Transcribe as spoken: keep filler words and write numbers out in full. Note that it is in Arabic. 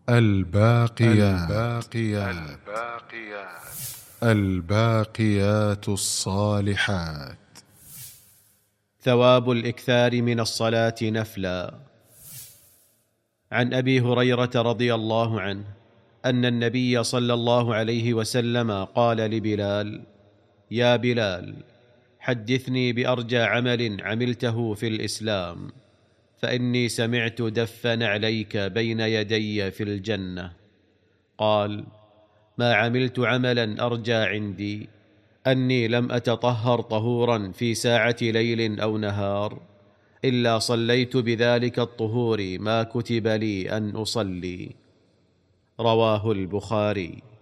الباقيات الباقيات الباقيات الباقيات الصالحات. ثواب الإكثار من الصلاة نفلا. عن أبي هريرة رضي الله عنه أن النبي صلى الله عليه وسلم قال لبلال: يا بلال، حدثني بأرجى عمل عملته في الإسلام، فإني سمعت دف نعليك بين يدي في الجنة. قال: ما عملت عملا أرجى عندي أني لم أتطهر طهورا في ساعة ليل أو نهار إلا صليت بذلك الطهور ما كتب لي أن أصلي. رواه البخاري.